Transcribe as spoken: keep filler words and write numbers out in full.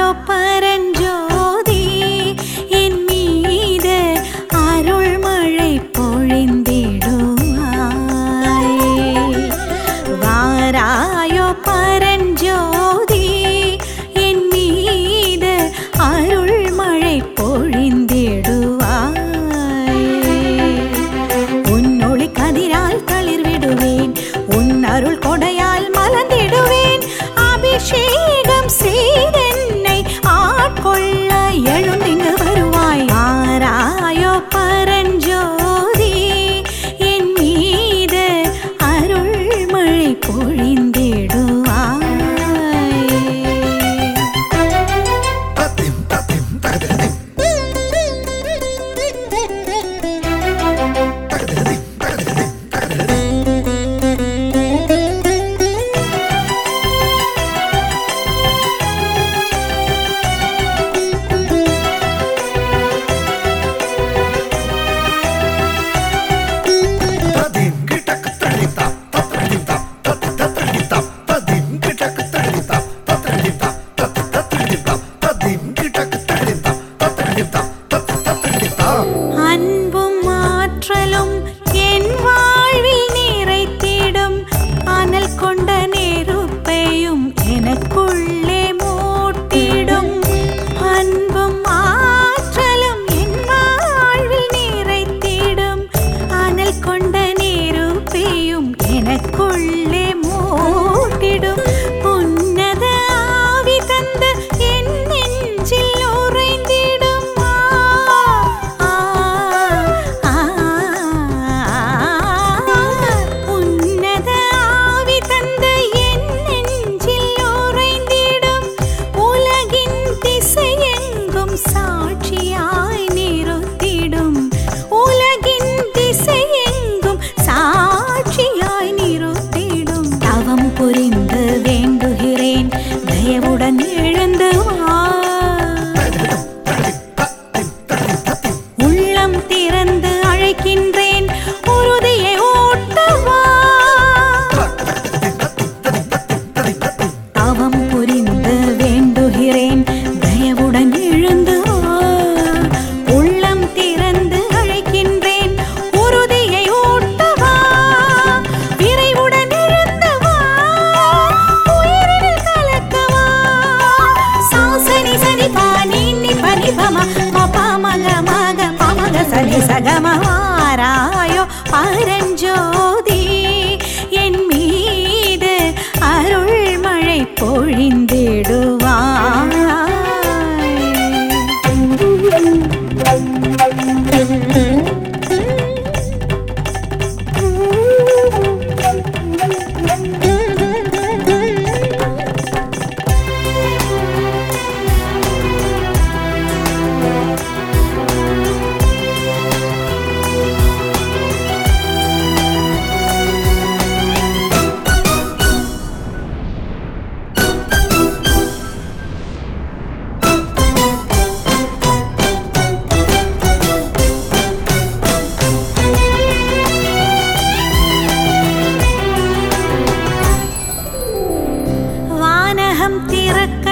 பரஞ்சோதி என் மீது அருள் மழை பொழிந்திடுவாய். வாராயோ பரஞ்சோதி என் மீது அருள் மழை பொழிந்திடுவாய். உன் ஒளி கதிரால் தளிர் விடுவேன், உன் அருள் கொடையால் மலர்ந்திடுவேன். அபிஷேகம் செய்தென்னை ஆட்கொள்ள எழுந்திங்கு வருவாய். ஆராயோ பரஞ்சோதி என் மீது அருள் மழை பொழிந்திடுவாய். அன்பும் ஆற்றலும் என் வாழ்வில் நிறைத்திடும், அனல் கொண்ட நெருப்பையும் எனக்குள்ளே மூட்டிடும். அன்பும் ஆற்றலும் என் வாழ்வில் நிறைத்திடும், அனல் கொண்ட நெருப்பையும் எனக்குள்ளே மூட்டிடும். உன்னத ஆவி தந்த என் நெஞ்சில் உறைந்திடும். உன்னத ஆவி தந்த என் நெஞ்சில் உறைந்திடும். உலகின் திசையெங்கும் சாட்சியாய் நிறுத்திடும். உலகின் திசையெங்கும் சாட்சியாய் நிறுத்திடும். தவம் புரிந்து வேண்டுகிறேன், தயவுடன் எழுந்து வா. உள்ளம் திறந்து அழைக்கின்றேன், உறுதியை ஓட்டவா. தவம் புரிந்து வேண்டுகிறேன், தயவுடன் எழுந்து வா. உள்ளம் திறந்து அழைக்கின்றேன், உறுதியை ஓட்டவா. விரைவுடன் எழுந்து வா, உயிரினில் கலக்கவா. சாசனி சனி பானி நி பனி பம மப மக மக பமக சனி சகம. வாராயோ பரஞ்சோதி என் மீது அருள் மழை பொழிந்திடுவாய். வானகம் திறக்க